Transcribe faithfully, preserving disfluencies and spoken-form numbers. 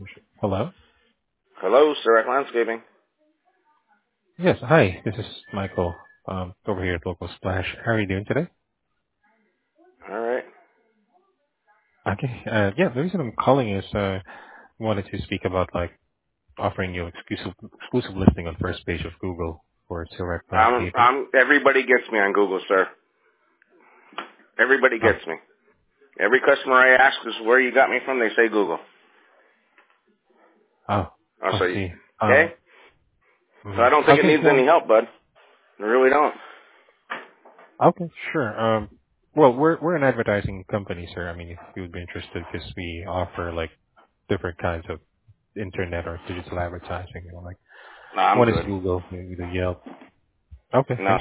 Hello? Hello, Direct Landscaping. Yes, hi. This is Michael, um, over here at Local Splash. How are you doing today? All right. Okay. Uh, yeah, the reason I'm calling is uh, wanted to speak about like offering you exclusive exclusive listing on first page of Google for Direct I'm, Landscaping. I'm, everybody gets me on Google, sir. Everybody Oh, gets me. Every customer I ask is where you got me from, they say Google. oh, I'll I say, see. okay? Um, So mhm. I don't think it Okay, needs any well, help, bud. I really don't. okay, sure. Um, well, we're we're an advertising company, sir. I mean, if you would be interested, because we offer like different kinds of internet or digital advertising. You know, like No, I'm one is good. Google, maybe the Yelp. Okay, No, thanks.